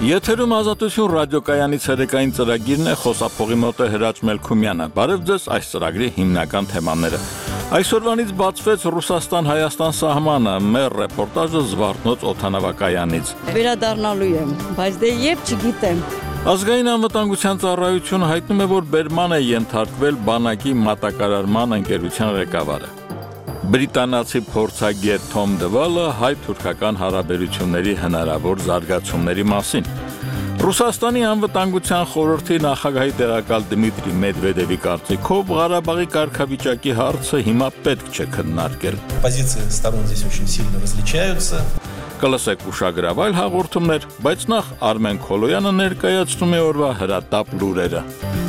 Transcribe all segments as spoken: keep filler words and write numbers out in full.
Եթերում ազատություն ռադիոկայանի ցերեկային ծրագիրն է, խոսափողի մոտ է Հրաչ Մելքումյանը։ Բարև ձեզ, այս ծրագրի հիմնական թեմաները։ Այսօրվանից բացվեց Ռուսաստան-Հայաստան սահմանը, մեր ռեպորտաժը Զվարթնոց օդանավակայանից։ Վերադառնալու եմ, բայց դե երբ չգիտեմ։ Ազգային անվտանգության ծառայությունը հայտնում է, որ բերման է ենթարկվել բանակի մատակարարման ընկերության ղեկավարը։ Բրիտանացի փորձագետ Թոմ Դվալը հայ-թուրքական հարաբերությունների հնարավոր զարգացումների մասին։ Ռուսաստանի անվտանգության խորհրդի նախագահի տեղակալ Դմիտրի Մեդվեդևի կարծիքով Ղարաբաղի կարգավիճակի հարցը հիմա պետք չէ քննարկել։ Позиции сторон здесь очень сильно различаются. Կլսեք ուշագրավ այլ հաղորդումներ, բայց նախ Արմեն Քոլոյանը ներկայացնում է օրվա հրատապ լուրերը։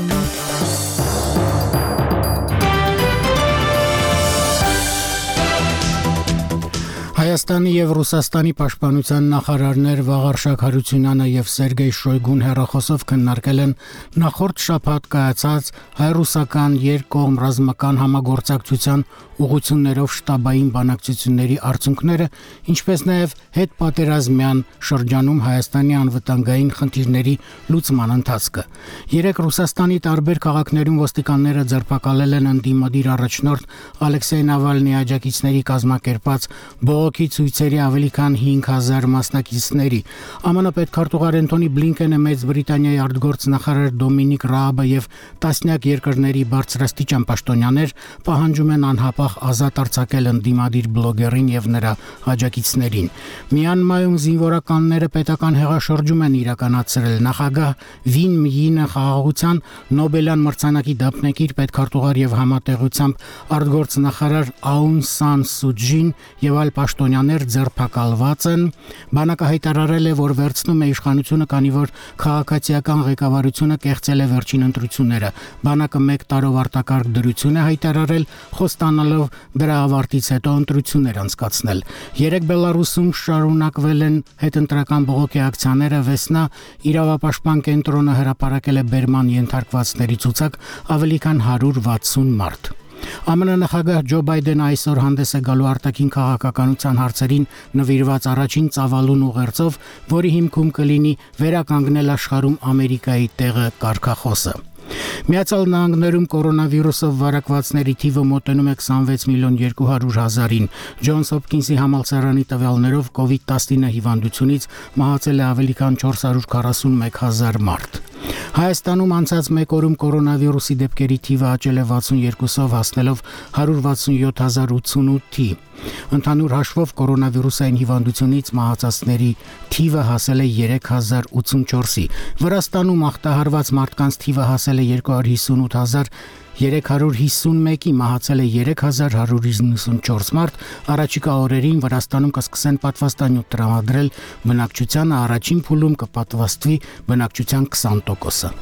Հայաստանի եւ Ռուսաստանի պաշտպանության նախարարներ Վաղարշակ Հարությունյանը եւ Սերգեյ Շոյգուն հեռախոսով քննարկել են նախորդ շաբաթ կայացած հայ-ռուսական երկկողմ ռազմական համագործակցության ուղղություններով շտաբային բանակցությունների արդյունքները, ինչպես նաեւ հետպատերազմյան շրջանում Հայաստանի անվտանգային խնդիրների լուծման ընթացքը։ Երեք Ռուսաստանի տարբեր քաղաքներում ոստիկանները ձերբակալել են ընդդիմադիր առաջնորդ Ալեքսեյ Նավալնիի աջակիցների կազմակերպած բողոքի ցույցերի ավելի քան հինգ հազար մասնակիցների։ ԱՄՆ պետքարտուղար Անտոնի Բլինքենը, Մեծ Բրիտանիայի արտգործնախարար Դոմինիկ Ռաաբը եւ տասնյակ երկրների բարձրաստիճան պաշտոնյաներ պահանջում են անհապաղ ազատ արձակել ընդդիմադիր բլոգերին եւ նրա աջակիցներին։ Մյանմարում զինվորականները պետական հեղաշրջում են իրականացրել։ Նախագահ Վին Մյինը խաղաղության Նոբելյան մրցանակի դափնեկիր պետքարտուղար եւ համատեղությամբ արտգործնախարար Աուն Սան Սուջին եւ այլ պաշտոնյաներ ձերբակալված են։ Բանակը հայտարարել է, որ վերցնում է իշխանությունը, քանի որ քաղաքացիական ղեկավարությունը կեղծել է վերջին ընտրությունները։ Բանակը մեկ տարով արտակարգ դրություն է հայտարարել, խոստանալով դրա ավարտից հետո ընտրություններ անցկացնել։ Երեք Բելարուսում շարունակվել են հետընտրական բողոքի ակցիաները, Վեսնա իրավապաշտպան կենտրոնը հրապարակել է բերման ենթարկվածների ցուցակ ավելի քան հարյուր վաթսուն մարդ։ ԱՄՆ նախագահ Ջո Բայդենը այսօր հանդես է գալու արտաքին քաղաքականության հարցերին նվիրված առաջին ծավալուն ուղերձով, որի հիմքում կլինի վերականգնել աշխարհում Ամերիկայի տեղը կարգախոսը։ Միացյալ Նահանգներում կորոնավիրուսով վարակվածների թիվը մոտենում է քսանվեց միլիոն երկու հարյուր հազարին։ Ջոնս Հոփքինսի համալսարանի տվյալներով կովիդ տասնինը հիվանդությունից մահացել է ավելի քան չորս հարյուր քառասունմեկ հազար մարդ։ Հայաստանում անցած մեկ օրում կորոնավիրուսի դեպքերի թիվը աճել է վաթսունյոթով, հասնելով հարյուր վաթսունյոթ հազար ութսունութի։ Ընդհանուր հաշվով կորոնավիրուսային հիվանդությունից մահացածների թիվը հասել է երեք հազար ութսունչորսի։ Վրաստանում ախտահարված մարդկանց թիվը հասել է երկու հարյուր հիսունութ հազար երեք հարյուր հիսունմեկի, մահացել է երեք հազար հարյուր իննսունչորս մարդ։ Առաջիկա օրերին Վրաստանում կսկսեն պատվաստանյութ տրամադրել բնակչությանը, առաջին փուլում կպատվաստվի բնակչության քսան տոկոսը։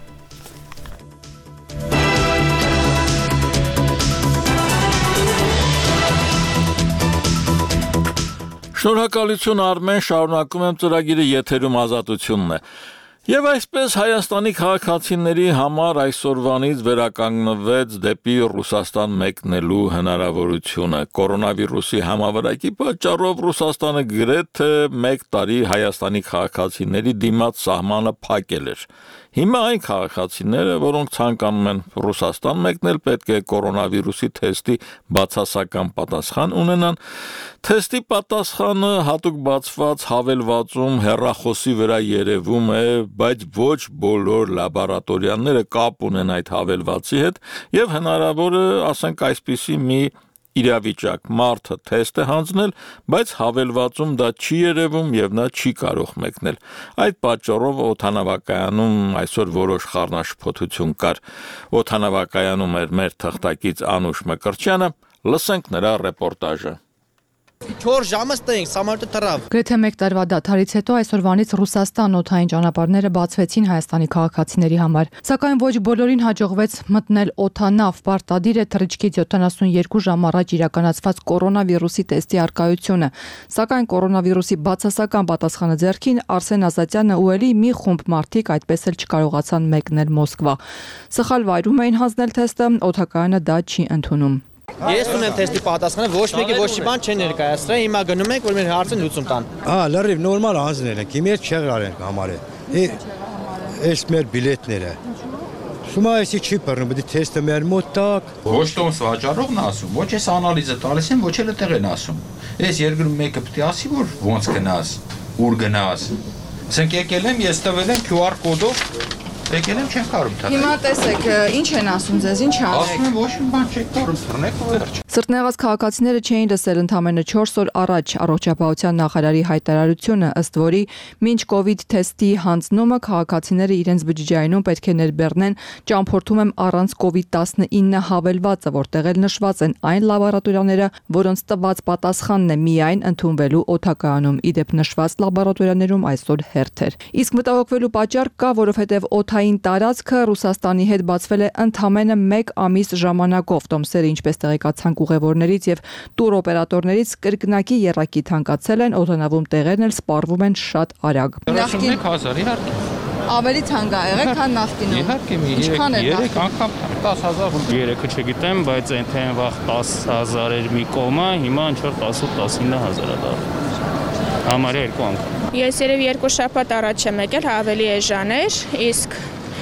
Շնորհակալություն Արմեն, շարունակում եմ ծրագիրը, եթերում ազատությունն է։ Եվ այսպես Հայաստանի քաղաքացիների համար այսօրվանից վերականգնվեց դեպի Ռուսաստան մեկնելու հնարավորությունը։ Կորոնավիրուսի համավարակի պատճառով Ռուսաստանը գրեթե մեկ տարի Հայաստանի քաղաքացիների դիմաց սահմանը փակել էր։ Հիմա այն քաղաքացիները, որոնք ցանկանում են Ռուսաստան մեկնել, պետք է կորոնավիրուսի թեստի բացասական պատասխան ունենան։ Թեստի պատասխանը հատուկ բացված հավելվածում հեռախոսի վրա երևում է, բայց ոչ բոլոր լաբորատորիաները կապ ունեն այդ հավելվածի հետ եւ հնարավոր է, ասենք, այսպիսի մի իրավիճակ, մարդը թեստ է հանձնել, բայց հավելվածում դա չի երևում եւ նա չի կարող մեկնել։ Այդ պատճառով օդանավակայանում այսօր որոշ խառնաշփոթություն կար։ Օդանավակայանում էր մեր թղթակից Անուշ Մկրտչյանը, լսենք նրա ռեպորտաժը։ չորս ժամը ստենք, սամարտը թռավ։ Գրեթե մեկ տարվա դադարից հետո այսօրվանից Ռուսաստան օդային ճանապարհները բացվեցին Հայաստանի քաղաքացիների համար։ Սակայն ոչ բոլորին հաջողվեց մտնել օդանավ, պարտադիր է թռիչքից յոթանասունյոթ ժամ առաջ իրականացված կորոնավիրուսի տեստի առկայությունը։ Սակայն կորոնավիրուսի բացասական պատասխանը ձեռքին Արսեն Ազատյանը ու էլի մի խումբ մարդիկ այդպես էլ չկարողացան մեկնել Մոսկվա։ Սխալ վայրում էին հանձնել թեստը, օդակայանը դա չի ընդունում։ Ես ունեմ թեստի պատասխանը, ոչ մեկի ոչ մի բան չեն ներկայացրել, հիմա գնում ենք, որ մեր հարցը լուծում տան։ Հա, լրիվ նորմալ հանձնել ենք, հիմա չեղրար ենք համարել։ Այս մեր բիլետները։ Շումա էսի չի բռնում, պետք է թեստը մեր մոտ տակ։ Ոչ տոմս վաճառողն ասում, ոչ էս անալիզը տալիս են, ոչ էլ այդտեղ են ասում։ Այս երկրում մեկը պետք է ասի, որ ոնց գնաս, ուր գնաս։ Ասենք եկել եմ, ես տվել եմ Q R կոդով, եկել եմ չեմ կարող թռնել։ Հիմա տեսեք, ինչ են ասում ձեզ, ինչ անեք։ Ասում են ոչ մի բան չեք կարող թռնեք ու վերջ։ Սրտնեղած քաղաքացիները չէին լսել ընդամենը չորս օր առաջ առողջապահության նախարարի հայտարարությունը, ըստ որի մինչ կովիդ թեստի հանձնումը քաղաքացիները իրենց բջջայինում պետք է ներբեռնեն ճամփորդում եմ առանց կովիդ տասնինը հավելվածը, որտեղ էլ նշված են այն լաբորատորիաները, որոնց տված պատասխանն է միայն ընդունվելու օդակայանում։ Իդեպ նշված լաբորատորիաներում այսօր հերթ էր։ Իսկ մտահոգվելու պատճառ կա, որովհետև օդային տարածքը Ռուսաստանի հետ բացվել է ընդամենը մեկ ամիս ժամանակով։ Տոմսերը, ինչպես տեղեկացանք ուղևորներից եւ տուրօպերատորներից, կրկնակի եռակի թանկացել են, օդանավում տեղերն էլ սպառվում են շատ արագ։ Հրաշքնեք հազար իհարկե։ Ավելի թանկ է եղել, քան նախկինում։ Իհարկե մի երեք անգամ դաս հազար երեքը չգիտեմ, բայց այնտեղ վաղ դաս հազար էր մի կոմա, հիմա ինչ որ տասը տասինը հազար է դա։ Համարյա երկու անգամ։ Ես երևի երկու շաբաթ առաջ եմ եկել, ավելի էժան էր, իսկ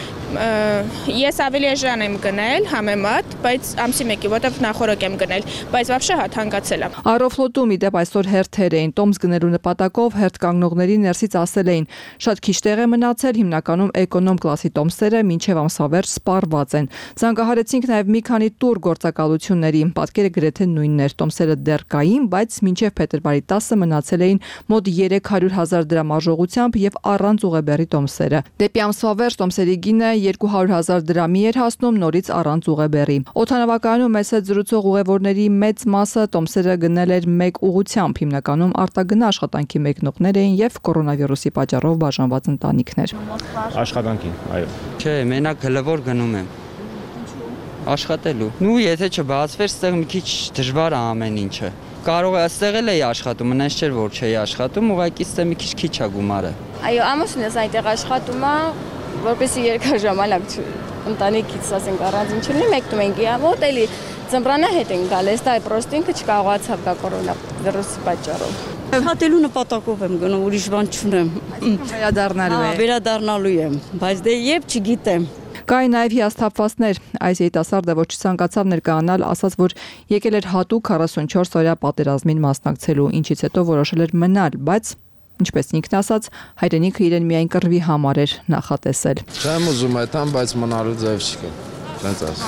ես ավելի էժան եմ գնել համեմատ, բայց ամսի մեկի, որտեղ նախորդ եմ գնել, բայց вообще հա թանկացել է։ Aeroflot-ում իդեպ այսօր հերթեր էին, տոմս գնելու նպատակով հերթ կանգնողների ներսից ասել էին, շատ քիչ տեղ է մնացել, հիմնականում էկոնոմ կլասի տոմսերը մինչև ամսավերջ սպառված են։ Զանգահարեցինք նաև մի քանի տուր գործակալությունների, պատկերը գրեթե նույնն էր, տոմսերը դեռ կային, բայց մինչև փետրվարի տասը մնացել էին մոտ երեք հարյուր հազար դրամ արժողությամբ եւ առանց ուղեբեռի տոմսերը։ Դեպի ամսվավերջ տոմսերի գինը երկու հարյուր հազար դրամի էր հասնում նորից առանց ուղեբեռի։ Օդանավակայանում մեծ հետ զրուցող ուղևորների մեծ մասը տոմսերը գնել էր մեկ ուղղությամբ, հիմնականում արտագնա աշխատանքի մեկնողներ էին եւ կորոնավիրուսի պատճառով բաժանված ընտանիքներ։ Աշխատանքին, այո։ Չէ, մենակ հլվոր գնում եմ։ Աշխատելու։ Նու եթե չբացվեր, ստեղ մի քիչ դժվար է ամեն ինչը։ Կարող է այստեղ էլ էի աշխատում, մնաց չէր որ չէի աշխատում, ուղղակի ստեղ մի քիչ քիչ է գումարը։ Այո, ամուսինս այնտեղ աշխատում է, որպեսզի երկար ժամանակ ընտանիքից ասենք առանձին չլինի, մեկնում ենք իամոտ, էլի ծմբրանը հետ են գալ, այստեղ պրոստը ինքը չկարողացավ գա կորոնավիրուսի պատճառով։ Հատելու նպատակով եմ գնում, ուրիշ բան չունեմ։ Վերադառնալու է։ Վերադառնալու եմ, բայց դե երբ չգիտեմ։ Կային նաև հիասթափվածներ, այս երիտասարդը, որ չցանկացավ ներկայանալ, ասաց, որ եկել էր հատուկ քառասունչորս օրյա պատերազմին մասնակցելու, ինչից հետո որոշել էր մնալ, բայց ինչպես ինքն ասաց, հայրենիքը իրեն միայն կռվի համար էր նախատեսել։ Չեմ ուզում այդքան, բայց մնալու ձև չկա։ Տենց ասա։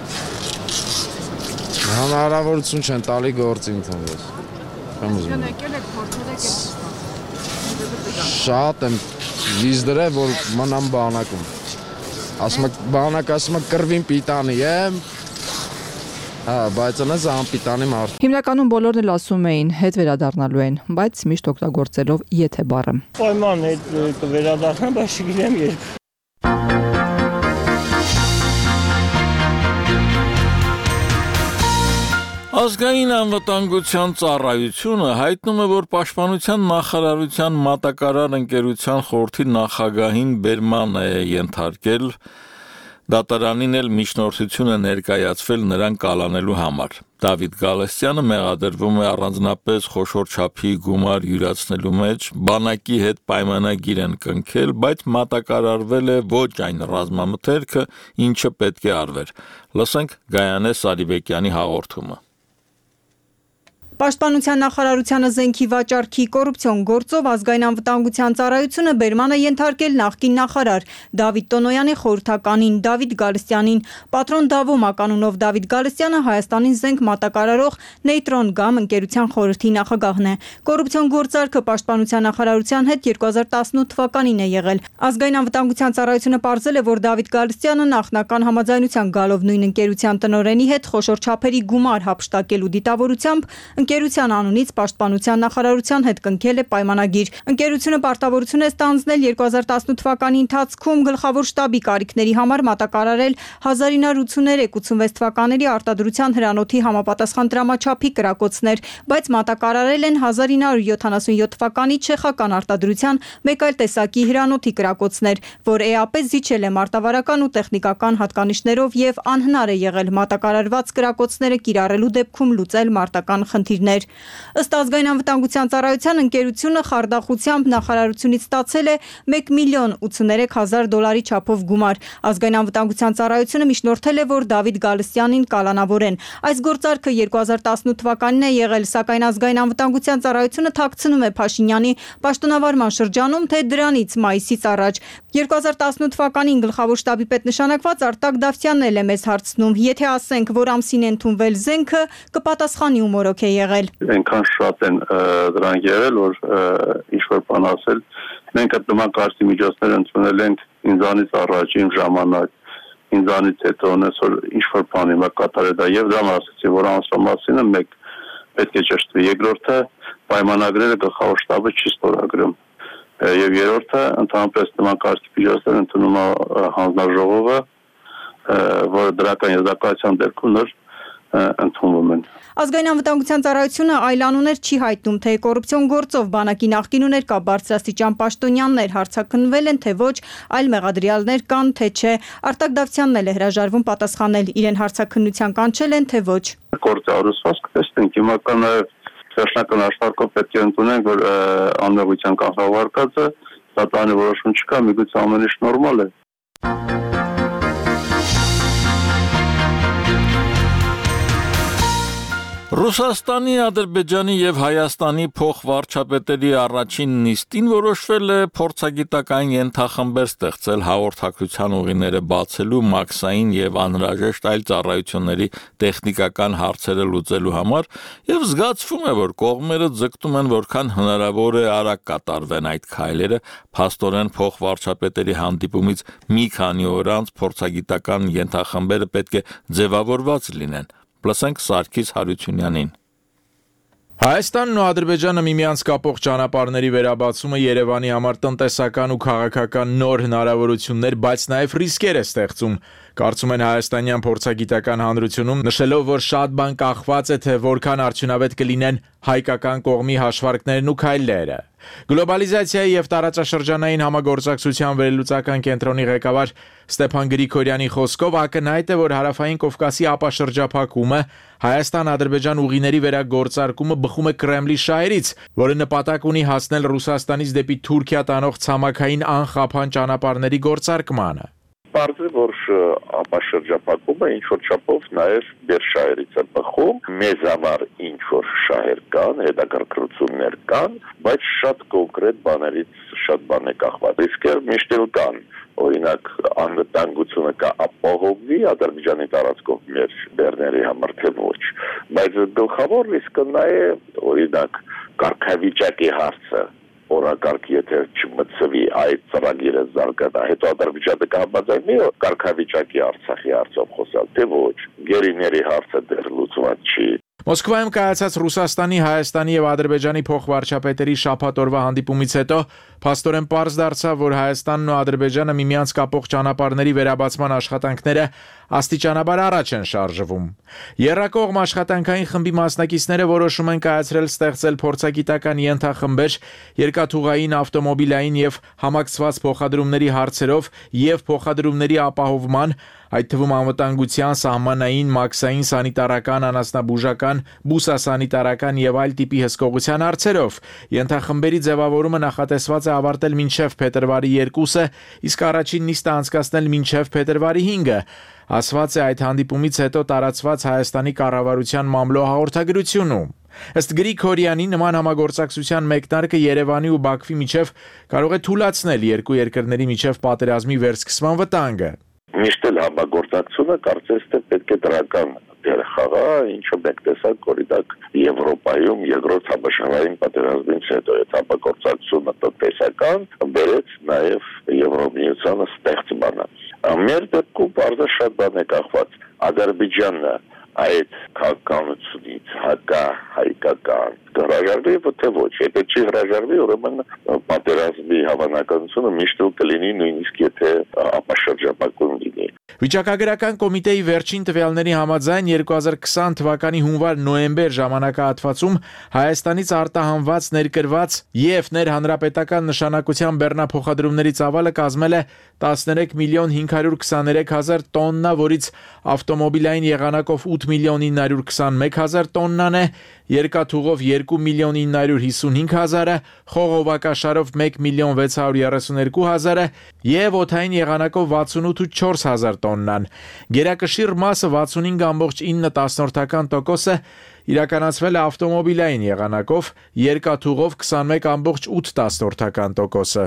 Հնարավորություն չեն տալի գործի ընդունվես։ Չեմ ուզում։ Եկել եք փորձել եք։ Շատ եմ լիզ դրել, որ մնամ բանակում։ Ասում եք բանակ, ասում եք կռվին պիտանի եմ։ Հա, բայց անց անպիտանի մարդ։ Հիմնականում բոլորն էլ ասում էին հետ վերադառնալու են, բայց միշտ օգտագործելով եթե բառը։ Պայման հետ կվերադառնամ, բայց չգիտեմ երբ։ Ազգային անվտանգության ծառայությունը հայտնում է, որ Պաշտպանության նախարարության մատակարար ընկերության խորհրդի նախագահին բերման է ենթարկել, դատարանին էլ միջնորդություն է ներկայացվել նրան կալանելու համար։ Դավիթ Գալստյանը մեղադրվում է առանձնապես խոշոր չափի գումար յուրացնելու մեջ, բանակի հետ պայմանագիր են կնքել, բայց մատակարարվել է ոչ այն ռազմամթերքը, ինչը պետք է արվեր։ Լսենք Գայանե Սարիբեկյանի հաղորդումը։ Պաշտպանության նախարարությանը զենքի վաճառքի կոռուպցիոն գործով ազգային անվտանգության ծառայությունը բերման է ենթարկել նախկին նախարար Դավիթ Տոնոյանի խորհրդականին Դավիթ Գալստյանին։ Պատրոն Դավո մականունով Դավիթ Գալստյանը Հայաստանին զենք մատակարարող Նեյտրոն Գամ ընկերության խորհրդի նախագահն է։ Կոռուպցիոն գործարքը պաշտպանության նախարարության հետ երկու հազար տասնութ թվականին է եղել։ Ազգային անվտանգության ծառայությունը պարզել է, որ Դավիթ Գալստյանը նախնական համաձայնության գալով նույն ընկերության տնօրենի հետ խոշոր չափերի գումար հափշտակելու դիտավորությամբ ընկերության անունից պաշտպանության նախարարության հետ կնքել է պայմանագիր։ Ընկերությունը պարտավորություն է ստանձնել երկու հազար տասնութ թվականի ընթացքում գլխավոր շտաբի կարիքների համար մատակարարել հազար ինը հարյուր ութսուներեք ութսունվեց թվականների արտադրության հրանոթի համապատասխան դրամաչափի կրակոցներ, բայց մատակարարել են հազար ինը հարյուր յոթանասունյոթ թվականի չեխական արտադրության մեկ այլ տեսակի հրանոթի կրակոցներ, որ է ա պե զիջել է մարտավարական ու տեխնիկական հատկանիշներով եւ անհնար է եղել մատակարարված կրակոցները կիրառելու դեպքում լուծել մարտական խնդիրներ։ խնդիրներ։ Ըստ ազգային անվտանգության ծառայության ընկերությունը խարդախությամբ նախարարությունից ստացել է մեկ միլիոն ութսուներեք հազար դոլարի չափով գումար։ Ազգային անվտանգության ծառայությունը միջնորդել է, որ Դավիթ Գալստյանին կալանավորեն։ Այս գործարքը երկու հազար տասնութ թվականին է եղել, սակայն ազգային անվտանգության ծառայությունը թաքցնում է Փաշինյանի պաշտոնավարման շրջանում, թե դրանից մայիսից առաջ։ երկու հազար տասնութ թվականին գլխավոր շտաբի պետ նշանակված Արտակ Դավթյանն էլ է մեզ հարցնում. եթե ասենք, որ ամսին է ընդունվել զենքը, կպատասխանի ու մորոք է եղել։ Այնքան շատ են դրանք եղել, որ ինչ-որ բան ասել, մենք այդ նման կարծի միջոցներ ընդունել ենք ինձանից առաջ, իմ ժամանակ, ինձանից հետո ունես, որ ինչ-որ բան հիմա կատարել դա, եւ դրան ասեցի, որ ամսվա մասինը մեկ պետք է ճշտվի, երկրորդը պայմանագրերը գլխավոր շտաբը չի ստորագրում, եւ երրորդը ընդհանրապես նման կարծի միջոցներ ընդունում է հանձնաժողովը, որը դրական եզրակացության դեպքում նոր ընդունվում են։ Ազգային անվտանգության ծառայությունը այլ անուններ չի հայտնում, թե կոռուպցիոն գործով բանակի նախկին ու ներկա բարձրաստիճան պաշտոնյաներ հարցաքննվել են, թե ոչ, այլ մեղադրյալներ կան, թե չէ։ Արտակ Դավթյանն էլ է հրաժարվում պատասխանել, իրեն հարցաքննության կանչել են, թե ոչ։ Գործը արուսված կտեսնենք, հիմա կա նաև վերջնական աշխատանքով պետք է ընդունենք, որ անմեղության կանխավարկածը դատարանի որոշում չկա, միգուցե ամեն ինչ նորմալ է։ Ռուսաստանի, Ադրբեջանի եւ Հայաստանի փոխվարչապետերի առաջին նիստին որոշվել է փորձագիտական ենթախմբեր ստեղծել հաղորդակցության ուղիները բացելու, մաքսային եւ անհրաժեշտ այլ ծառայությունների տեխնիկական հարցերը լուծելու համար եւ զգացվում է, որ կողմերը ձգտում են որքան հնարավոր է արագ կատարվեն այդ քայլերը, փաստորեն փոխվարչապետերի հանդիպումից մի քանի օր անց փորձագիտական ենթախմբերը պետք է ձևավորված լինեն։ Լսենք Սարգիս Հարությունյանին։ Հայաստանն ու Ադրբեջանը միմյանց կապող ճանապարհների վերաբացումը Երևանի համար տնտեսական ու քաղաքական նոր հնարավորություններ, բայց նաև ռիսկեր է ստեղծում։ Կարծում են հայաստանյան փորձագիտական հանրությունում, նշելով, որ շատ բան կախված է, թե որքան արդյունավետ կլինեն հայկական կողմի հաշվարկներն ու քայլերը։ Գլոբալիզացիայի եւ տարածաշրջանային համագործակցության վերլուծական կենտրոնի ղեկավար Ստեփան Գրիգորյանի խոսքով ակնհայտ է, որ հարավային Կովկասի ապաշրջափակումը Հայաստան-Ադրբեջան ուղիների վերագործարկումը բխում է Կրեմլի շահերից, որը նպատակ ունի հասնել Ռուսաստանից դեպի Թուրքիա տանող ցամաքային անխափան ճանապարհների գործարկմանը։ Պարզ է, որ ապաշրջափակումը ինչ-որ չափով նաև մեր շահերից է բխում, մեզ համար ինչ-որ շահեր կան, հետաքրքրություններ կան, բայց շատ կոնկրետ բաներից շատ բան է կախված։ Ռիսկեր միշտ էլ կան, օրինակ անվտանգությունը կապահովվի Ադրբեջանի տարածքով մեր բեռների համար թե ոչ, բայց գլխավոր ռիսկը նա է, օրինակ կարգավիճակի հարցը, օրակարգ եթե չմտցվի այդ ծրագիրը զարգանա, հետո Ադրբեջանը կհամաձայնի կարգավիճակի Արցախի հարցով խոսալ, թե ոչ, գերիների հարցը դեռ լուծված չի։ Մոսկվայում կայացած Ռուսաստանի, Հայաստանի եւ Ադրբեջանի փոխվարչապետերի շաբաթ օրվա հանդիպումից հետո փաստորեն պարզ դարձավ, որ Հայաստանն ու Ադրբեջանը միմյանց կապող ճանապարհների վերաբացման աշխատանքները աստիճանաբար առաջ են շարժվում։ Եռակողմ աշխատանքային խմբի մասնակիցները որոշում են կայացրել ստեղծել փորձագիտական ենթախմբեր երկաթուղային, ավտոմոբիլային եւ համակցված փոխադրումների հարցերով եւ փոխադրումների ապահովման, այդ թվում անվտանգության, սահմանային, մաքսային, սանիտարական, անասնաբուժական, բուսասանիտարական եւ այլ տիպի հսկողության հարցերով։ Ենթախմբերի ձևավորումը նախատեսված է ավարտել մինչև փետրվարի երկուսը, իսկ առաջին նիստը անցկացնել մինչև փետրվարի հինգը։ Ասված է այդ հանդիպումից հետո տարածված Հայաստանի կառավարության մամլո հաղորդագրությունում։ Ըստ Գրիգորյանի, նման համագործակցության մեկնարկը Երևանի ու Բաքվի միջև կարող է թույլատրել երկու երկրների միջև պատերազմի վերսկսման վտանգը։ Միշտ էլ համագործակցությունը կարծես թե պետք է դրական դեր խաղա, ինչը մենք տեսանք օրինակ Եվրոպայում երկրորդ համաշխարհային պատերազմից հետո այդ համագործակցությունը տնտեսական բերեց նաև Եվրոմիությանը ստեղծմանը։ Մեր դեպքում բարձր շատ բան է կախված։ Ադրբեջանը այդ քաղաքականությունից հակա հայկական հրաժարվի, թե ոչ, եթե չի հրաժարվի, ուրեմն պատերազմի հավանականությունը միշտ կլինի, նույնիսկ եթե ապաշրջապակում լինի։ Վիճակագրական կոմիտեի վերջին տվյալների համաձայն երկու հազար քսան թվականի հունվար-նոյեմբեր ժամանակահատվածում Հայաստանից արտահանված ներկրված եւ ներհանրապետական նշանակության բեռնափոխադրումների ծավալը կազմել է տասներեք միլիոն հինգ հարյուր քսաներեք հազար տոննա, որից ավտոմոբիլային եղանակով ութ միլիոն ինը հարյուր քսանմեկ հազար տոննան է, երկաթուղով երկու միլիոն ինը հարյուր հիսունհինգ հազարը, խողովակաշարով մեկ միլիոն վեց հարյուր երեսուներկու հազարը եւ օդային եղանակով վաթսունութ ու չորս հազար տոննան։ Գերակշիռ մասը վաթսունհինգ կόμμα ինը տասնորդական տոկոսը իրականացվել է ավտոմոբիլային եղանակով, երկաթուղով քսանմեկ կόμμα ութ տասնորդական տոկոսը։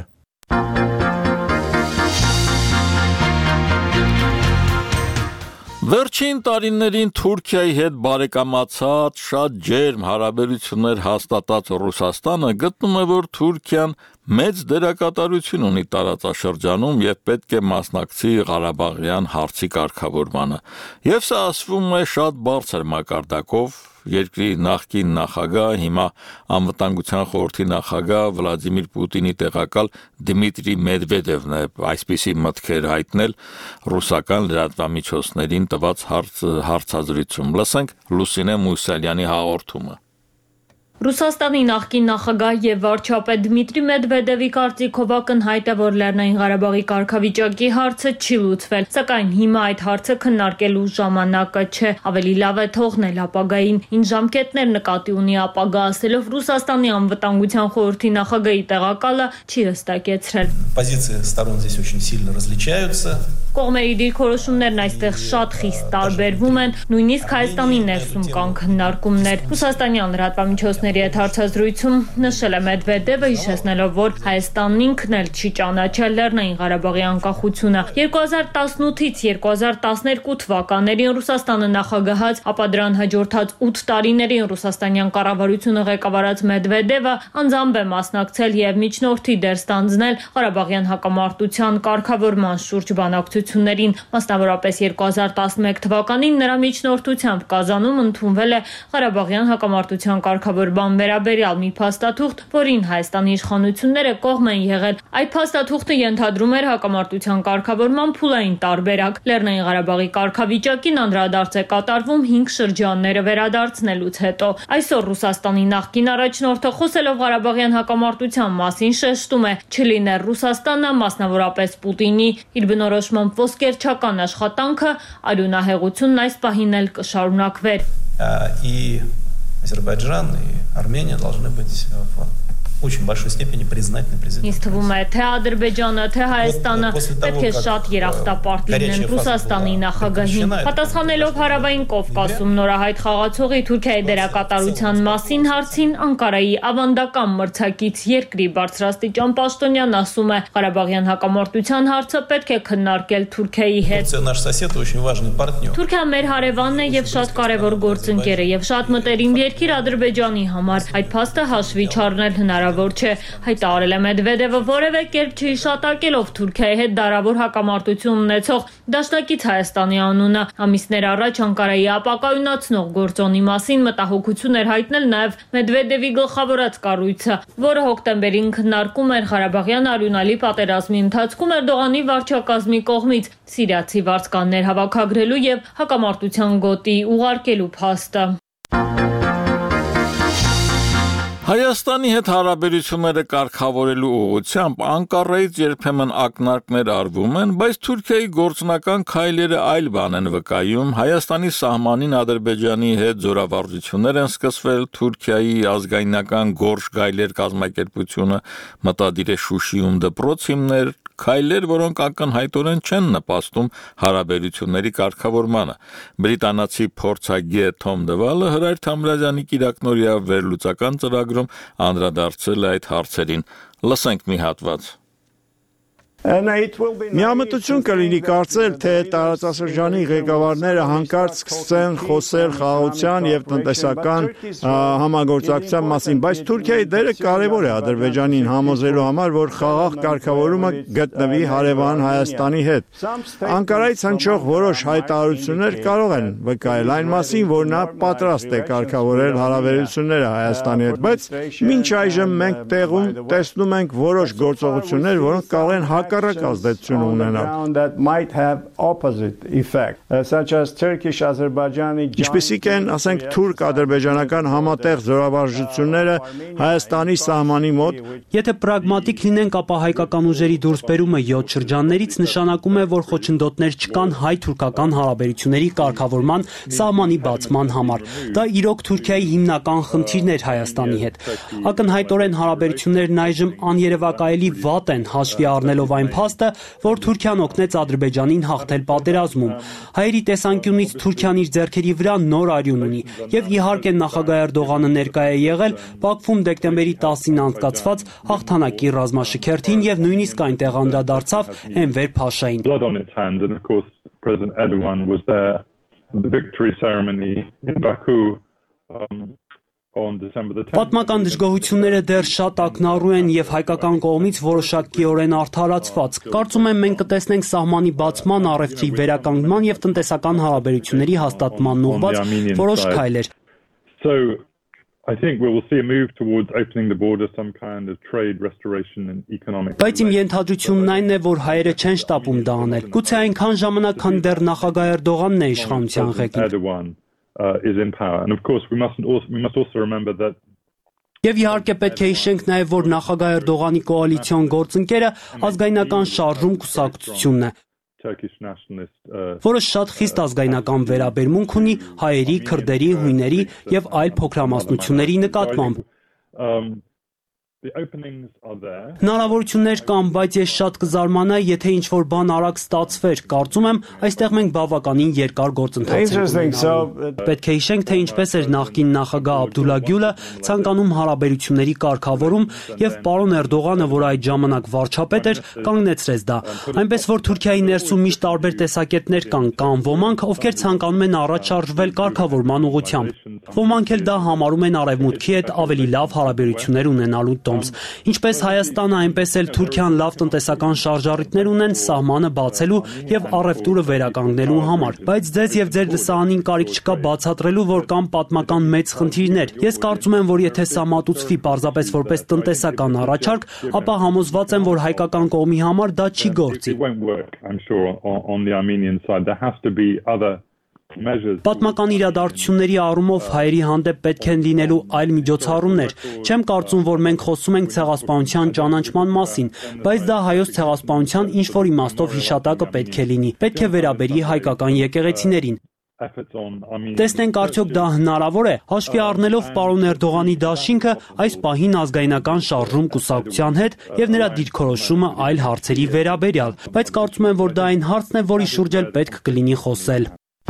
Վերջին տարիներին Թուրքիայի հետ բարեկամացած շատ ջերմ հարաբերություններ հաստատած Ռուսաստանը գտնում է, որ Թուրքիան մեծ դերակատարություն ունի տարածաշրջանում եւ պետք է մասնակցի Ղարաբաղյան հարցի կարգավորմանը։ Եվ սա ասվում է շատ բարձր մակարդակով, երկրի նախկին նախագահ, հիմա անվտանգության խորհրդի նախագահ Վլադիմիր Պուտինի տեղակալ Դմիտրի Մեդվեդևն է այսպիսի մտքեր հայտնել ռուսական լրատվամիջոցներին տված հարց, հարցազրույցում։ Լսենք Լուսինե Մուսալյանի հաղորդումը։ Ռուսաստանի նախկին նախագահ եւ վարչապետ Դմիտրի Մեդվեդևի կարծիքով ակնհայտ է, որ Լեռնային Ղարաբաղի կարգավիճակի հարցը չի լուծվել, սակայն հիմա այդ հարցը քննարկելու ժամանակը չէ, ավելի լավ է թողնել ապագային։ Ինչ ժամկետներ նկատի ունի ապագա, ասելով Ռուսաստանի անվտանգության խորհրդի նախագահի տեղակալը չի հստակեցրել։ Позиции сторон здесь очень сильно различаются. Կողմերի դիրքորոշումներն այստեղ շատ խիստ տարբերվում են, նույնիսկ Հայաստանի ներսում կան քննարկումներ։ Ռուսաստանյան լրատվամիջոցների հետ հարցազրույցում նշել է Մեդվեդևը, հիշեցնելով, որ Հայաստանն ինքն էլ չի ճանաչել Լեռնային Ղարաբաղի անկախությունը։ երկու հազար տասնութից երկու հազար տասներկու թվականներին Ռուսաստանը նախագահած, ապա դրան հաջորդած ութ տարիներին ռուսաստանյան կառավարությունը ղեկավարած Մեդվեդևը անձամբ է մասնակցել եւ միջնորդի դեր ստանձնել Ղարաբաղյան հակամարտության կարգավորման շուրջ բանակցություններին, մասնավորապես երկու հազար տասնմեկ թվականին նրա միջնորդությամբ Կազանում ընդունվել է Ղարաբաղյան հակամարտության կարգավորման վերաբերյալ մի փաստաթուղթ, որին Հայաստանի իշխանությունները կողմ են եղել։ Այդ փաստաթուղթը ենթադրում էր հակամարտության կարգավորման փուլային տարբերակ։ Լեռնային Ղարաբաղի կարգավիճակին անդրադարձ է կատարվում հինգ շրջանները վերադարձնելուց հետո։ Այսօր Ռուսաստանի նախկին առաջնորդը խոսելով Ղարաբաղյան հակամարտության մասին շեշտում է, չլիներ Ռուսաստանը, մասնավորապես Պուտինի իր բնորոշմամբ ոսկերչական աշխատանքը, արյունահեղությունն այս պահին էլ կշարունակվեր։ И Азербайджан, и Армения должны быть в очень большой степени признательны президенту. Ինձ թվում է, թե Ադրբեջանը, թե Հայաստանը պետք է շատ երախտապարտ լինեն Ռուսաստանի նախագահին։ Պատասխանելով Հարավային Կովկասում նորահայտ խաղացողի Թուրքիայի դերակատարության մասին հարցին, Անկարայի ավանդական մրցակից երկրի բարձրաստիճան պաշտոնյան ասում է, Ղարաբաղյան հակամարտության հարցը պետք է քննարկել Թուրքիայի հետ։ Наш сосед очень важный партнер. Թուրքիան մեր հարևանն է եւ շատ կարեւոր գործընկեր է եւ շատ մտերիմ երկիր Ադրբեջանի համար։ Այդ փաստը հաշվի չառնել հնարավոր չէ, հայտարարել է Մեդվեդևը որևէ կերպ չհիշատակելով Թուրքիայի հետ դարավոր հակամարտություն ունեցող դաշնակից Հայաստանի անունը։ Ամիսներ առաջ Անկարայի ապակայունացնող գործոնի մասին մտահոգություն էր հայտնել նաև Մեդվեդևի գլխավորած կառույցը, որը հոկտեմբերին քննարկում էր Ղարաբաղյան արյունալի պատերազմի ընթացքում Էրդողանի վարչակազմի կողմից սիրիացի վարձկաններ հավաքագրելու եւ հակամարտության գոտի ուղարկելու փաստը։ Հայաստանի հետ հարաբերությունները կարգավորելու ուղղությամբ Անկարայից երբեմն ակնարկներ արվում են, բայց Թուրքիայի գործնական քայլերը այլ բան են վկայում։ Հայաստանի սահմանին Ադրբեջանի հետ զորավարժություններ են սկսվել, Թուրքիայի ազգայնական գորշ գայլեր կազմակերպությունը մտադիր է Շուշիում դպրոց հիմնել, քայլեր, որոնք ակնհայտորեն չեն նպաստում հարաբերությունների կարգավորմանը։ Բրիտանացի փորձագետ Թոմ Դվալը Հրայր Թամրազյանի կիրակնօրյա վերլուծական ծրագրում անդրադարձել է այդ հարցերին։ Լսենք մի հատված։ Միամտություն կլինի կարծել, թե տարածաշրջանի ղեկավարները հանկարծ սկսեն խոսել խաղաղության եւ տնտեսական համագործակցության մասին, բայց Թուրքիայի դերը կարեւոր է Ադրբեջանին համոզելու համար, որ խաղաղ կարգավորումը գտնվի հարևան Հայաստանի հետ։ Անկարայից հնչող որոշ հայտարարություններ կարող են վկայել այն մասին, որ նա պատրաստ է կարգավորել հարաբերությունները Հայաստանի հետ, բայց մինչ այժմ մենք տեղում տեսնում ենք որոշ գործողություններ, որոնք կարող են հակ հակառակ ազդեցություն ունենալ։ Ինչպիսիք են, ասենք, թուրք-ադրբեջանական համատեղ զորավարժությունները Հայաստանի սահմանի մոտ։ Եթե պրագմատիկ լինենք, ապա հայկական ուժերի դուրսբերումը յոթ շրջաններից նշանակում է, որ խոչընդոտներ չկան հայ-թուրքական հարաբերությունների կարգավորման սահմանի բացման համար։ Դա իրոք Թուրքիայի հիմնական խնդիրն էր Հայաստանի հետ։ Ակնհայտորեն հարաբերություններն այժմ աներևակայելի վատ են, հաշվի առնելով այն փաստը, որ Թուրքիան օգնեց Ադրբեջանին հաղթել պատերազմում։ Հայերի տեսանկյունից Թուրքիան իր ձեռքերի վրա նոր արյուն ունի, եւ իհարկե նախագահ Էրդողանը ներկայ է եղել Բաքվում դեկտեմբերի տասին անցկացված հաղթանակի ռազմաշքերթին եւ նույնիսկ այնտեղ անդրադարձավ Էնվեր Փաշային։ Պատմական դժգոհությունները դեռ շատ ակնառու են եւ հայկական կողմից որոշակիորեն արդարացված։ Կարծում եմ մենք կտեսնենք սահմանի բացման, առևտրի վերականգնման եւ տնտեսական հարաբերությունների հաստատման ուղղված որոշ քայլեր։ I think we will see a move towards opening the border, some kind of trade restoration and economic. Բայց իմ ենթադրությունն այն է, որ հայերը չեն շտապում դա անել։ Գուցե այնքան ժամանակ, քան դեռ նախագահ Էրդողանն է իշխանության ղեկին։ Erdogan is in power, and of course we mustn't also we must also remember that. Եվ իհարկե պետք է հիշենք նաև, որ նախագահ Էրդողանի կոալիցիոն գործընկերը ազգայնական շարժում կուսակցությունն է, որը շատ խիստ ազգայնական վերաբերմունք ունի հայերի, քրդերի, հույների եւ այլ փոքրամասնությունների նկատմամբ։ Հնարավորություններ կան, բայց ես շատ կզարմանայի, եթե ինչ-որ բան արագ ստացվեր։ Կարծում եմ, այստեղ մենք բավականին երկար գործընթաց ենք։ Պետք է հիշենք, թե ինչպես էր նախկին նախագահ Աբդուլլա Գյուլը ցանկանում հարաբերությունների կարգավորում, եւ պարոն Էրդողանը, որ այդ ժամանակ վարչապետ էր, կանգնեցրեց դա։ Այնպես որ Թուրքիայի ներսում միշտ տարբեր տեսակետներ կան, կան ոմանք, ովքեր ցանկանում են առաջ շարժվել կարգավորման ուղղությամբ։ Ոմանք էլ դա համարում են արևմուտքի հետ ավելի լավ հարաբերություններ ունենալու Ինչպես Հայաստանը, այնպես էլ Թուրքիան լավ տնտեսական շարժառիթներ ունեն սահմանը բացելու եւ առևտուրը վերականգնելու համար, բայց ձեզ եւ ձեր լսարանին կարիք չկա բացատրելու, որ կան պատմական մեծ խնդիրներ։ Ես կարծում եմ, որ եթե սա մատուցվի պարզապես որպես տնտեսական առաջարկ, ապա համոզված եմ, որ հայկական կողմի համար դա չի գործի։ Պատմական իրադարձությունների առումով հայերի հանդեպ պետք են լինելու այլ միջոցառումներ։ Չեմ կարծում, որ մենք խոսում ենք ցեղասպանության ճանաչման մասին, բայց դա հայոց ցեղասպանության ինչ-որ իմաստով հիշատակը պետք է լինի։ Պետք է վերաբերի հայկական եկեղեցիներին։ Տեսնենք արդյոք դա հնարավոր է, հաշվի առնելով պարոն Էրդողանի դաշինքը այս պահին ազգայնական շարժում կուսակցության հետ եւ նրա դիրքորոշումը այլ հարցերի վերաբերյալ, բայց կարծում եմ, որ դա այն հարցն է, որի շուրջ էլ պետք կլինի խոսել։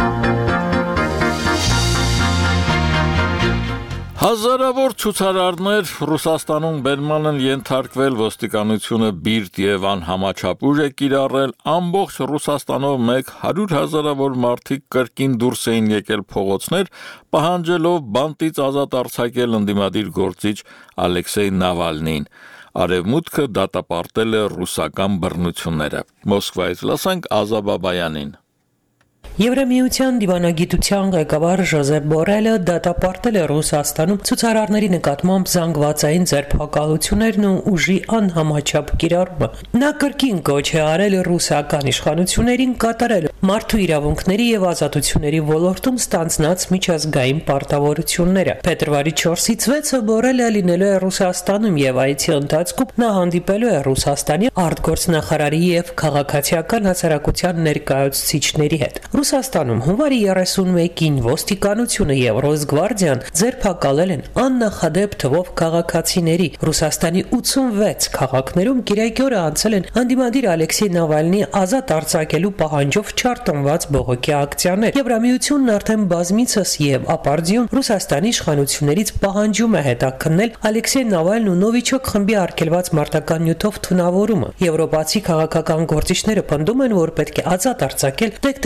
Հազարավոր ցուցարարներ Ռուսաստանում բերման են ենթարկվել, ոստիկանությունը բիրտ եւ անհամաչափ ուժ է կիրառել, ամբողջ Ռուսաստանով մեկ հարյուր հազարավոր մարդիկ կրկին դուրս էին եկել փողոցներ, պահանջելով բանտից ազատ արձակել ընդդիմադիր գործիչ Ալեքսեյ Նավալնին։ Արևմուտքը դատապարտել է ռուսական բռնությունները։ Մոսկվայից լսենք Ազաբաբայանին։ Եվրամիության դիվանագիտության ղեկավար Ժոզեփ Բորելը դատապարտել է Ռուսաստանում ցուցարարների նկատմամբ զանգվածային ձերբակալություններն ու ուժի անհամաչափ կիրառումը։ Նա կրկին կոչ է արել ռուսական իշխանություններին կատարել մարդու իրավունքների եւ ազատությունների ոլորտում ստանձնած միջազգային պարտավորությունները։ Փետրվարի չորսից վեցը Բորելը լինելու է Ռուսաստանում եւ այցի ընթացքում նա հանդիպելու է Ռուսաստանի արտգործնախարարի եւ քաղաքացիական հասարակության ներկայացուցիչների հետ։ Ռուսաստանում հունվարի երեսունմեկին ոստիկանությունը եւ Ռոսգվարդիան ձերբակալել են աննախադեպ թվով քաղաքացիների։ Ռուսաստանի ութսունվեց քաղաքներում Կիրակի օրը անցել են անդիմադիր Ալեքսեյ Նավալնի ազատ արձակելու պահանջով չարտնված բողոքի ակցիաներ։ Եվրամիությունն արդեն բազմիցս եւ ապարդյուն Ռուսաստանի իշխանություններից պահանջում է հետաքննել Ալեքսեյ Նավալն ու Նովիչոկ խմբի արգելված մարտական նյութով թունավորումը։ Եվրոպացի քաղաքական գործիչները պնդում են, որ պետք է ազատ արձակել դեկտեմբերի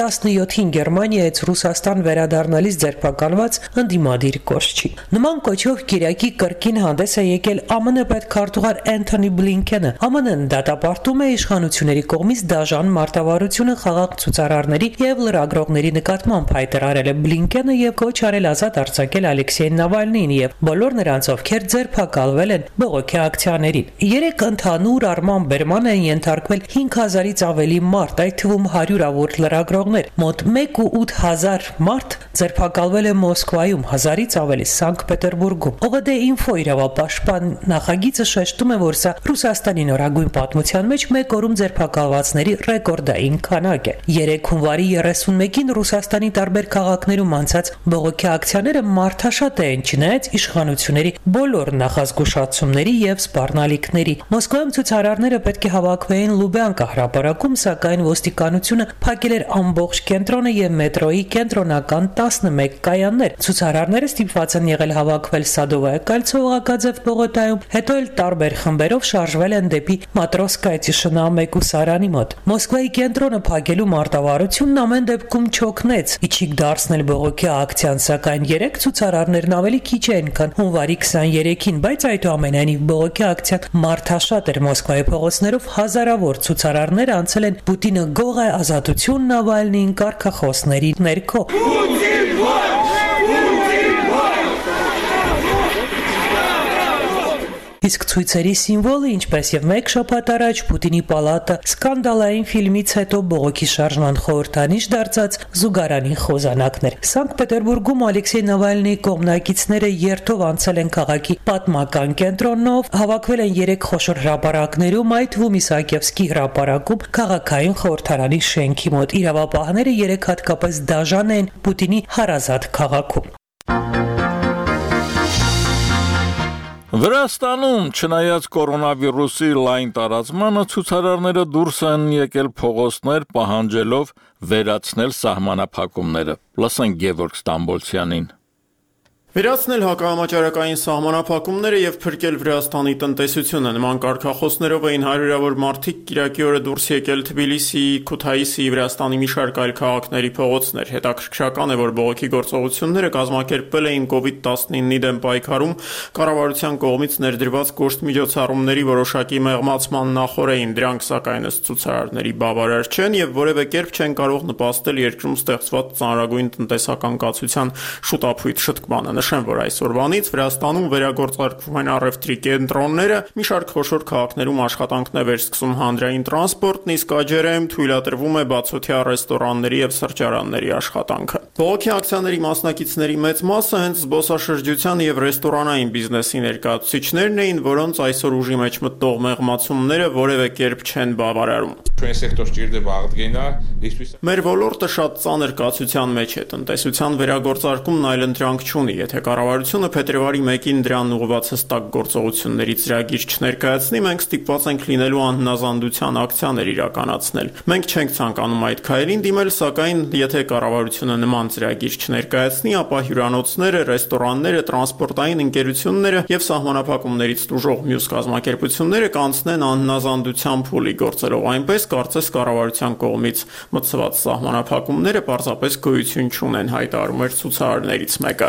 տասնյոթին Գերմանիայից Ռուսաստան վերադառնալիս ձերբակալված ընդդիմադիր կորչի։ Նման կոչով Կիրակի կրկին հանդես է եկել Է Մը պետքարտուղար Էնթոնի Բլինքենը։ Է Մը-ն դատապարտում է իշխանությունների կողմից դաժան մարտավարությունը խաղաղ ցուցարարների եւ լրագրողների նկատմամբ, հայտարարել է Բլինքենը եւ կոչ արել ազատ արձակել Ալեքսեյ Նավալնիին եւ բոլոր նրանց, ովքեր ձերբակալվել են բողոքի ակցիաներին։ Երեք ընդհանուր առման բերման են ենթարկվել հինգ հազարից ավելի մարդ, այդ թվում հարյուրավոր լրագրողներ։ Մոտ մեկ ու ութ հազար մարդ ձերբակալվել է Մոսկվայում, հազարից ավելի Սանկտ Պետերբուրգում։ Օ Ղ Դե Ինֆո իրավապաշտպան նախագիծը շեշտում է, որ սա Ռուսաստանի նորագույն պատմության մեջ մեկ օրում ձերբակալվածների ռեկորդային քանակ է։ երեք հունվարի երեսունմեկին Ռուսաստանի տարբեր քաղաքներում անցած բողոքի ակցիաները մարդաշատ էին, չնայած իշխանությունների բոլոր նախազգուշացումների եւ սպառնալիքների։ Մոսկվայում ցուցարարները պետք է հավաքվեին Լուբյանկա հրապարակում, սակայն ոստիկանությունը փակել էր ամբողջ կենտրոնը եւ մետրոյի կենտրոնական տասնմեկ կայաններ։ Ցուցարարները ստիպված են եղել հավաքվել Սադովայա կալցո օղակաձև պողոտայում, հետո էլ տարբեր խմբերով շարժվել են դեպի Մատրոսկայա Տիշինա մեկուսարանի մոտ։ Մոսկվայի կենտրոնը փակելու մարտավարությունն ամեն դեպքում չօգնեց իջիկ դարձնել բողոքի ակցիան, սակայն երեք ցուցարարներն ավելի քիչ էին, քան հունվարի քսաներեքին, բայց այդուամենայնիվ բողոքի ակցիան մարդաշատ էր։ Մոսկվայի փողոցներով հազարավոր ցուցարարներ անցել են Պուտինը գող է, ազատություն Նավալնիին կարգախոսների ներքո։ Իսկ ցույցերի սիմվոլը, ինչպես եւ մեկ շաբաթ առաջ Պուտինի պալատը սկանդալային ֆիլմից հետո բողոքի շարժման խորհրդանիշ դարձած զուգարանի խոզանակներ։ Սանկտ Պետերբուրգում Ալեքսեյ Նավալնիի կողմնակիցները երթով անցել են քաղաքի պատմական կենտրոնով, հավաքվել են երեք խոշոր հրապարակներում, այդ թվում Իսահակիևսկի հրապարակում, քաղաքային խորհրդարանի շենքի մոտ։ Իրավապահները երեք հատկապես դաժան են Պուտինի հարազատ քաղաքում։ Վրաստանում, չնայած կորոնավիրուսի լայն տարածմանը, ցուցարարները դուրս են եկել փողոցներ պահանջելով վերացնել սահմանափակումները։ Լսենք Գևորգ Ստամբոլցյանին։ Վերացնել հակահամաճարակային սահմանափակումները եւ փրկել Վրաստանի տնտեսությունը։ Նման կարգախոսներով էին հարյուրավոր մարդիկ Կիրակի օրը դուրս եկել Թբիլիսիի, Քութայիսի, Վրաստանի մի շարք այլ քաղաքների փողոցներ։ Հետաքրքրական է, որ բողոքի գործողությունները կազմակերպվել էին կովիդ տասնինի դեմ պայքարում կառավարության կողմից ներդրված կոշտ-միջոցառումների որոշակի մեղմացման նախօրեին։ Դրանք սակայն ըստ ցուցարարների բավարար չեն եւ որևէ կերպ չեն կարող նպաստել երկրում ստեղծված ծանրագույն տնտեսական կացության շուտափույթ շտկմանը։ Նշեմ, որ այսօրվանից Վրաստանում վերագործարկվում են առևտրի կենտրոնները, մի շարք խոշոր քաղաքներում աշխատանքն է վերսկսում հանրային տրանսպորտն, իսկ Աջերայում թույլատրվում է բացօթյա ռեստորանների եւ սրճարանների աշխատանքը։ Բողոքի ակցիաների մասնակիցների մեծ մասը հենց զբոսաշրջության եւ ռեստորանային բիզնեսի ներկայացուցիչներն էին, որոնց այսօր ուժի մեջ մտնող մեղմացումները որևէ կերպ չեն բավարարում։ Մեր ոլորտը շատ ծանր կացության մեջ է, տնտեսության վերագործարկումն այլընտրանք չունի, եթե կառավարությունը փետրվարի մեկին դրան ուղղված հստակ գործողությունների ծրագիր չներկայացնի, մենք ստիպված ենք լինելու անհնազանդության ակցիաներ իրականացնել։ Մենք չենք ցանկանում այդ քայլին դիմել, սակայն եթե կառավարությունը նման ծրագիր չներկայացնի, ապա հյուրանոցները, ռեստորանները, տրանսպորտային ընկերությունները եւ սահմանափակումներից տուժող մյուս կազմակերպությունները կանցնեն անհնազանդության փուլի, գործելով այնպես, կարծես կառավարության կողմից մտցված սահմանափակումները պարզապես գոյություն չունեն, հայտարարում էր ցուցարարներից մեկը։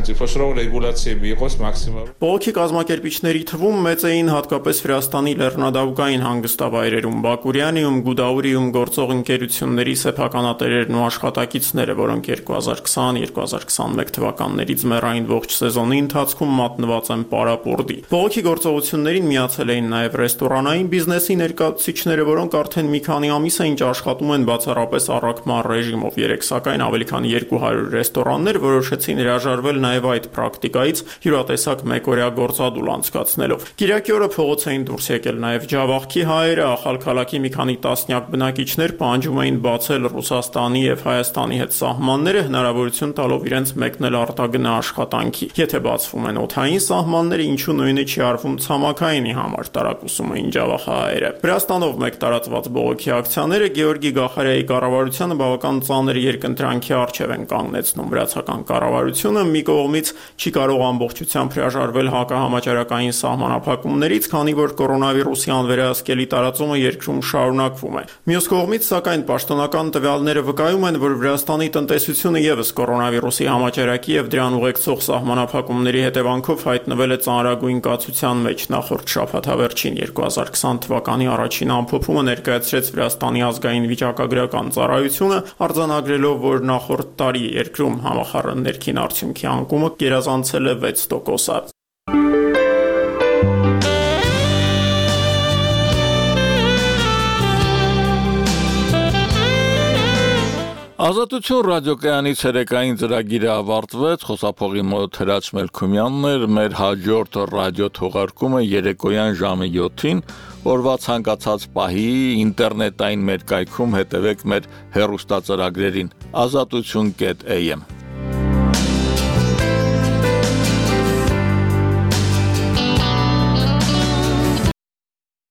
Բողոքի կազմակերպիչների թվում մեծ էին հատկապես Վրաստանի լեռնադահուկային հանգստավայրերում, Բակուրյանիում, Գուդաուրիում գործող ընկերությունների սեփականատերերն ու աշխատակիցները, որոնք երկու հազար քսան երկու հազար քսանմեկ թվականներից մեռային ողջ սեզոնի ընթացքում մատնված են պարապորտի։ Բողոքի գործողություններին միացել էին նաև ռեստորանային բիզնեսի ներկայացուցիչները, որոնք արդեն մի քանի ամիս է ինչ աշխատում են բացառապես առաքման ռեժիմով։ Երեք սակայն ավելի քան երկու հարյուր ռեստորաններ որոշեցին հրաժարվել նաև այդ պրակտիկայից հյուրատեսակ մեկօրյա գործադուլ անցկացնելով։ Կիրակի օրը փողոց էին դուրս եկել նաև Ջավախքի հայերը, Ախալքալաքի մի քանի տասնյակ բնակիչներ պահանջում էին բացել Ռուսաստանի եւ Հայաստանի հետ սահմանները, հնարավորություն տալով իրենց մեկնել արտագնա աշխատանքի։ Եթե բացվում են օդային սահմանները, ինչու նույնը չի արվում ցամաքայինի համար, տարակուսում էին Ջավախի հայերը։ Վրաստանով մեկ տարածված բողոքի ակցիաները Գեորգի Գախարյայի կառավարությանը բավական ծանր երկընտրանքի առջև են կանգնեցնում։ Վրացական կառավարությունը մի կողմից չի կարող ամբողջությամբ հրաժարվել հակահամաճարակային սահմանափակումներից, քանի որ կորոնավիրուսի անվերահսկելի տարածումը երկրում շարունակվում է։ Մյուս կողմից, սակայն, պաշտոնական տվյալները վկայում են, որ Վրաստանի տնտեսությունը ևս կորոնավիրուսի համաճարակի եւ դրան ուղեկցող սահմանափակումների հետևանքով հայտնվել է ծանրագույն կացության մեջ։ Նախորդ շաբաթավերջին երկու հազար քսան թվականի առաջին ամփոփումը ներկայացրեց Վրաստանի ազգային վիճակագրական ծառայությունը, արձանագրելով, որ նախորդ տարի երկրում համախառն ներքին արդյունքի անկումը գերազանցել է վեց տոկոսը։ Ազատություն ռադիոկայանի ցերեկային ծրագիրը ավարտվեց, խոսափողի մոտ Հրաչ Մելքումյանն էր, մեր հաջորդ ռադիո թողարկումը երեկոյան ժամը յոթին, օրվա ցանկացած պահի ինտերնետային մեր կայքում հետևեք մեր հեռուստածրագրերին ազատություն կետ էյ էմ